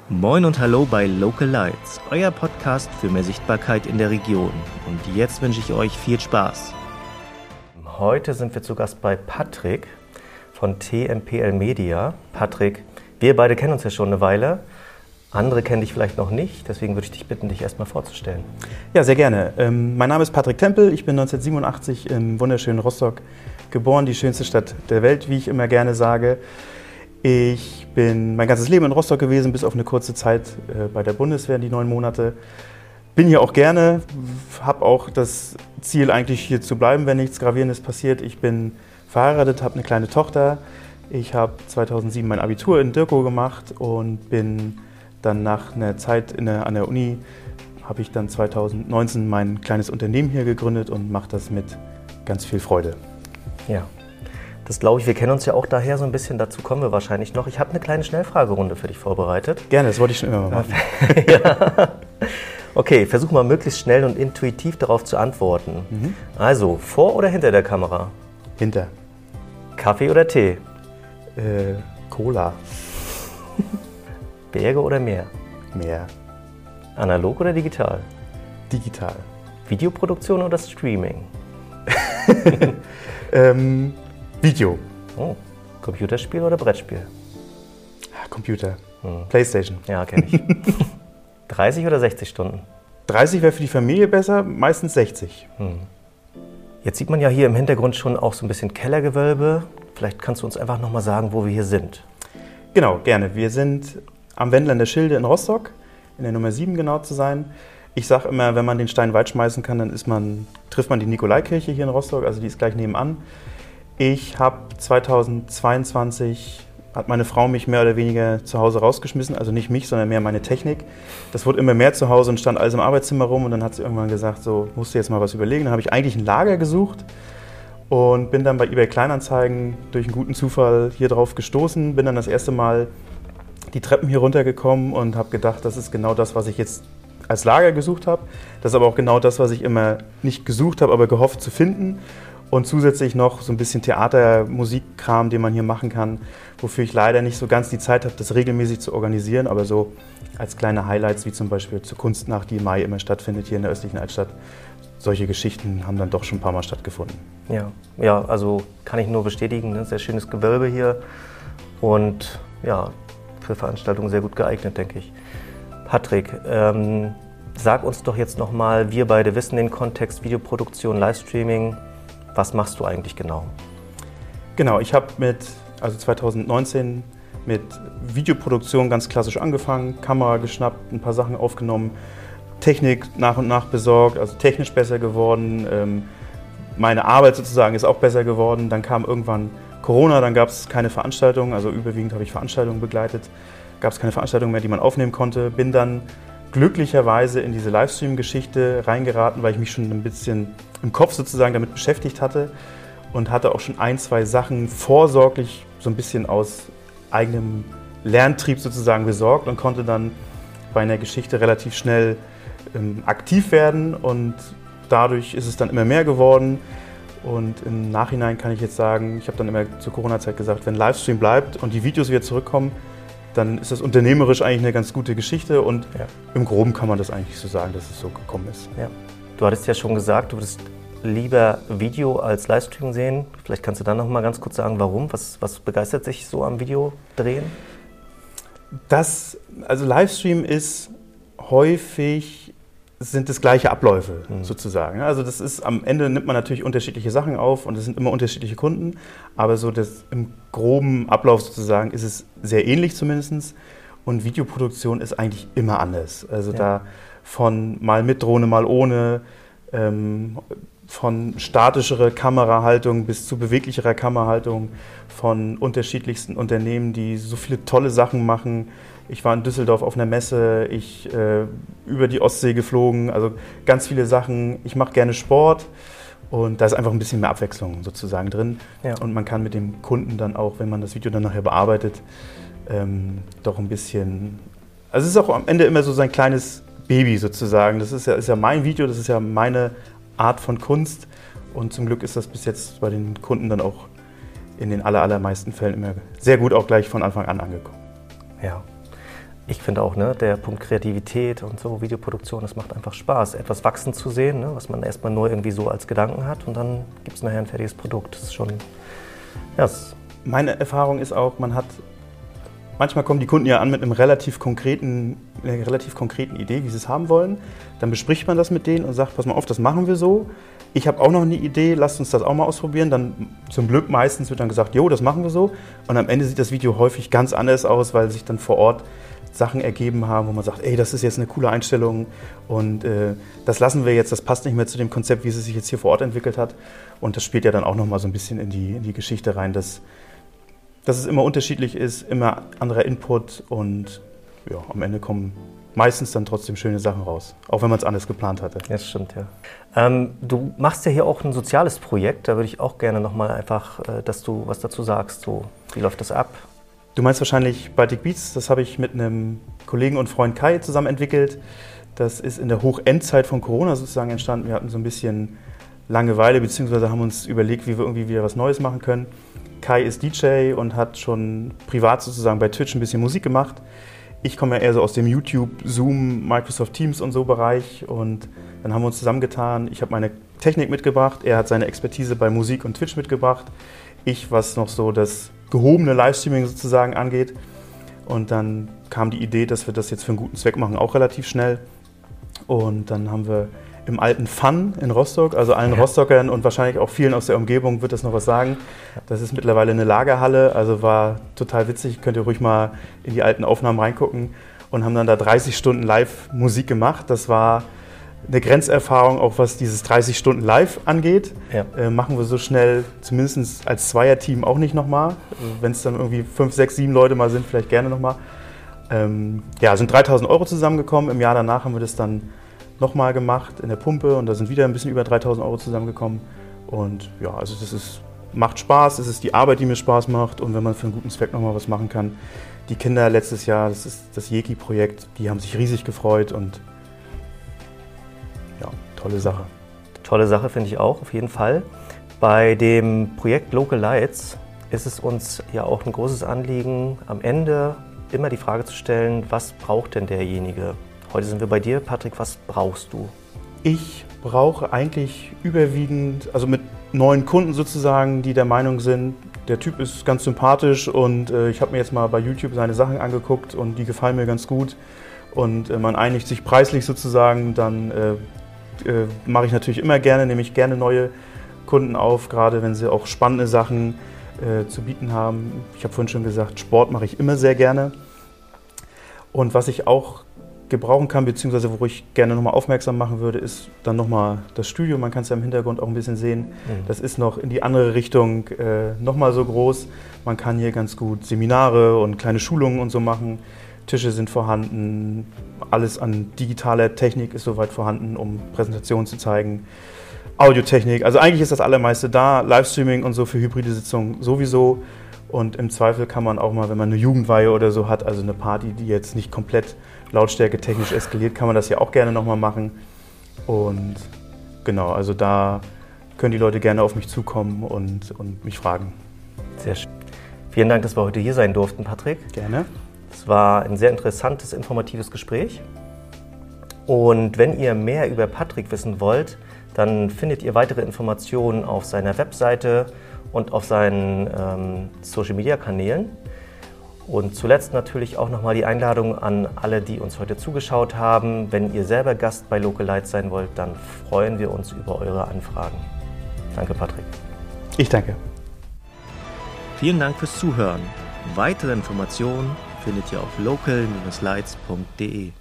Moin und hallo bei Local Lights, euer Podcast für mehr Sichtbarkeit in der Region. Und jetzt wünsche ich euch viel Spaß. Heute sind wir zu Gast bei Patrick von TMPL Media. Patrick, wir beide kennen uns ja schon eine Weile. Andere kennen dich vielleicht noch nicht, deswegen würde ich dich bitten, dich erstmal vorzustellen. Ja, sehr gerne. Mein Name ist Patrick Tempel, ich bin 1987 im wunderschönen Rostock geboren, die schönste Stadt der Welt, wie ich immer gerne sage. Ich bin mein ganzes Leben in Rostock gewesen, bis auf eine kurze Zeit bei der Bundeswehr, die 9 Monate. Bin hier auch gerne, habe auch das Ziel, eigentlich hier zu bleiben, wenn nichts Gravierendes passiert. Ich bin verheiratet, habe eine kleine Tochter. Ich habe 2007 mein Abitur in Dirkow gemacht und bin dann nach einer Zeit an der Uni, habe ich dann 2019 mein kleines Unternehmen hier gegründet und mache das mit ganz viel Freude. Ja, das glaube ich, wir kennen uns ja auch daher so ein bisschen, dazu kommen wir wahrscheinlich noch. Ich habe eine kleine Schnellfragerunde für dich vorbereitet. Gerne, das wollte ich schon immer mal machen. Ja. Okay, versuch mal möglichst schnell und intuitiv darauf zu antworten. Also, vor oder hinter der Kamera? Hinter. Kaffee oder Tee? Cola. Berge oder Meer? Meer. Analog oder digital? Digital. Videoproduktion oder Streaming? Video. Oh. Computerspiel oder Brettspiel? Computer. Playstation. Ja, kenne ich. 30 oder 60 Stunden? 30 wäre für die Familie besser, meistens 60. Jetzt sieht man ja hier im Hintergrund schon auch so ein bisschen Kellergewölbe. Vielleicht kannst du uns einfach nochmal sagen, wo wir hier sind. Genau, gerne. Wir sind am Wendler in der Schilde in Rostock, in der Nummer 7 genau zu sein. Ich sage immer, wenn man den Stein weit schmeißen kann, dann trifft man die Nikolaikirche hier in Rostock, also die ist gleich nebenan. Ich habe 2022, hat meine Frau mich mehr oder weniger zu Hause rausgeschmissen, also nicht mich, sondern mehr meine Technik. Das wurde immer mehr zu Hause und stand alles im Arbeitszimmer rum und dann hat sie irgendwann gesagt, so musst du jetzt mal was überlegen. Dann habe ich eigentlich ein Lager gesucht und bin dann bei eBay Kleinanzeigen durch einen guten Zufall hier drauf gestoßen, bin dann das erste Mal die Treppen hier runtergekommen und habe gedacht, das ist genau das, was ich jetzt als Lager gesucht habe. Das ist aber auch genau das, was ich immer nicht gesucht habe, aber gehofft zu finden. Und zusätzlich noch so ein bisschen Theater, Musikkram, den man hier machen kann, wofür ich leider nicht so ganz die Zeit habe, das regelmäßig zu organisieren, aber so als kleine Highlights, wie zum Beispiel zur Kunstnacht, die im Mai immer stattfindet hier in der östlichen Altstadt. Solche Geschichten haben dann doch schon ein paar Mal stattgefunden. Ja, also kann ich nur bestätigen, ne? Sehr schönes Gewölbe hier und ja, für Veranstaltungen sehr gut geeignet, denke ich. Patrick, sag uns doch jetzt nochmal, wir beide wissen den Kontext Videoproduktion, Livestreaming. Was machst du eigentlich genau? Genau, ich habe 2019 mit Videoproduktion ganz klassisch angefangen, Kamera geschnappt, ein paar Sachen aufgenommen, Technik nach und nach besorgt, also technisch besser geworden. Meine Arbeit sozusagen ist auch besser geworden. Dann kam irgendwann Corona, dann gab es keine Veranstaltungen, also überwiegend habe ich Veranstaltungen begleitet. Gab es keine Veranstaltungen mehr, die man aufnehmen konnte. Bin dann glücklicherweise in diese Livestream-Geschichte reingeraten, weil ich mich schon ein bisschen im Kopf sozusagen damit beschäftigt hatte und hatte auch schon 1, 2 Sachen vorsorglich so ein bisschen aus eigenem Lerntrieb sozusagen besorgt und konnte dann bei einer Geschichte relativ schnell aktiv werden und dadurch ist es dann immer mehr geworden. Und im Nachhinein kann ich jetzt sagen, ich habe dann immer zur Corona-Zeit gesagt, wenn Livestream bleibt und die Videos wieder zurückkommen, dann ist das unternehmerisch eigentlich eine ganz gute Geschichte und im Groben kann man das eigentlich so sagen, dass es so gekommen ist. Ja. Du hattest ja schon gesagt, du würdest lieber Video als Livestream sehen. Vielleicht kannst du dann noch mal ganz kurz sagen, warum? Was begeistert sich so am Videodrehen? Also Livestream ist häufig, sind das gleiche Abläufe sozusagen. Also das ist, am Ende nimmt man natürlich unterschiedliche Sachen auf und es sind immer unterschiedliche Kunden, aber so das im groben Ablauf sozusagen ist es sehr ähnlich zumindest und Videoproduktion ist eigentlich immer anders. Also da von mal mit Drohne, mal ohne, von statischerer Kamerahaltung bis zu beweglicherer Kamerahaltung, von unterschiedlichsten Unternehmen, die so viele tolle Sachen machen. Ich war in Düsseldorf auf einer Messe, über die Ostsee geflogen, also ganz viele Sachen. Ich mache gerne Sport und da ist einfach ein bisschen mehr Abwechslung sozusagen drin. Ja. Und man kann mit dem Kunden dann auch, wenn man das Video dann nachher bearbeitet, doch ein bisschen, also es ist auch am Ende immer so sein kleines Baby sozusagen. Das ist ja mein Video, das ist ja meine Art von Kunst und zum Glück ist das bis jetzt bei den Kunden dann auch in den allermeisten Fällen immer sehr gut auch gleich von Anfang an angekommen. Ja. Ich finde auch, ne, der Punkt Kreativität und so, Videoproduktion, das macht einfach Spaß, etwas wachsen zu sehen, ne, was man erstmal nur irgendwie so als Gedanken hat und dann gibt es nachher ein fertiges Produkt. Das ist schon, ja. Meine Erfahrung ist auch, manchmal kommen die Kunden ja an mit einer relativ konkreten Idee, wie sie es haben wollen. Dann bespricht man das mit denen und sagt, pass mal auf, das machen wir so. Ich habe auch noch eine Idee, lasst uns das auch mal ausprobieren. Dann zum Glück meistens wird dann gesagt, jo, das machen wir so. Und am Ende sieht das Video häufig ganz anders aus, weil sich dann vor Ort Sachen ergeben haben, wo man sagt, ey, das ist jetzt eine coole Einstellung und das lassen wir jetzt, das passt nicht mehr zu dem Konzept, wie es sich jetzt hier vor Ort entwickelt hat. Und das spielt ja dann auch nochmal so ein bisschen in die Geschichte rein, dass es immer unterschiedlich ist, immer anderer Input und ja, am Ende kommen meistens dann trotzdem schöne Sachen raus, auch wenn man es anders geplant hatte. Das stimmt, ja. Du machst ja hier auch ein soziales Projekt, da würde ich auch gerne nochmal einfach, dass du was dazu sagst. So, wie läuft das ab? Du meinst wahrscheinlich Baltic Beats, das habe ich mit einem Kollegen und Freund Kai zusammen entwickelt. Das ist in der Hochendzeit von Corona sozusagen entstanden. Wir hatten so ein bisschen Langeweile, beziehungsweise haben uns überlegt, wie wir irgendwie wieder was Neues machen können. Kai ist DJ und hat schon privat sozusagen bei Twitch ein bisschen Musik gemacht. Ich komme ja eher so aus dem YouTube, Zoom, Microsoft Teams und so Bereich und dann haben wir uns zusammengetan. Ich habe meine Technik mitgebracht, er hat seine Expertise bei Musik und Twitch mitgebracht. Ich, was noch so das gehobene Livestreaming sozusagen angeht. Und dann kam die Idee, dass wir das jetzt für einen guten Zweck machen, auch relativ schnell. Und dann haben wir im alten Fun in Rostock, also allen Rostockern und wahrscheinlich auch vielen aus der Umgebung wird das noch was sagen. Das ist mittlerweile eine Lagerhalle, also war total witzig, könnt ihr ruhig mal in die alten Aufnahmen reingucken und haben dann da 30 Stunden Live-Musik gemacht. Das war eine Grenzerfahrung, auch was dieses 30 Stunden Live angeht. Ja. Machen wir so schnell, zumindest als Zweierteam auch nicht nochmal. Wenn es dann irgendwie 5, 6, 7 Leute mal sind, vielleicht gerne nochmal. Sind 3.000 € zusammengekommen. Im Jahr danach haben wir das dann nochmal gemacht in der Pumpe und da sind wieder ein bisschen über 3.000 € zusammengekommen. Und ja, also macht Spaß, es ist die Arbeit, die mir Spaß macht und wenn man für einen guten Zweck nochmal was machen kann. Die Kinder letztes Jahr, das ist das Jeki-Projekt, die haben sich riesig gefreut und ja, tolle Sache. Tolle Sache finde ich auch, auf jeden Fall. Bei dem Projekt Local Lights ist es uns ja auch ein großes Anliegen, am Ende immer die Frage zu stellen, was braucht denn derjenige? Heute sind wir bei dir. Patrick, was brauchst du? Ich brauche eigentlich überwiegend, also mit neuen Kunden sozusagen, die der Meinung sind, der Typ ist ganz sympathisch und ich habe mir jetzt mal bei YouTube seine Sachen angeguckt und die gefallen mir ganz gut und man einigt sich preislich sozusagen, dann mache ich natürlich immer gerne, nehme ich gerne neue Kunden auf, gerade wenn sie auch spannende Sachen zu bieten haben. Ich habe vorhin schon gesagt, Sport mache ich immer sehr gerne und was ich auch gebrauchen kann, beziehungsweise wo ich gerne nochmal aufmerksam machen würde, ist dann nochmal das Studio. Man kann es ja im Hintergrund auch ein bisschen sehen. Das ist noch in die andere Richtung nochmal so groß. Man kann hier ganz gut Seminare und kleine Schulungen und so machen. Tische sind vorhanden. Alles an digitaler Technik ist soweit vorhanden, um Präsentationen zu zeigen. Audiotechnik, also eigentlich ist das Allermeiste da. Livestreaming und so für hybride Sitzungen sowieso. Und im Zweifel kann man auch mal, wenn man eine Jugendweihe oder so hat, also eine Party, die jetzt nicht komplett Lautstärke technisch eskaliert, kann man das ja auch gerne nochmal machen. Und genau, also da können die Leute gerne auf mich zukommen und mich fragen. Sehr schön. Vielen Dank, dass wir heute hier sein durften, Patrick. Gerne. Es war ein sehr interessantes, informatives Gespräch. Und wenn ihr mehr über Patrick wissen wollt, dann findet ihr weitere Informationen auf seiner Webseite und auf seinen Social-Media-Kanälen. Und zuletzt natürlich auch nochmal die Einladung an alle, die uns heute zugeschaut haben. Wenn ihr selber Gast bei Local Lights sein wollt, dann freuen wir uns über eure Anfragen. Danke, Patrick. Ich danke. Vielen Dank fürs Zuhören. Weitere Informationen findet ihr auf local-lights.de.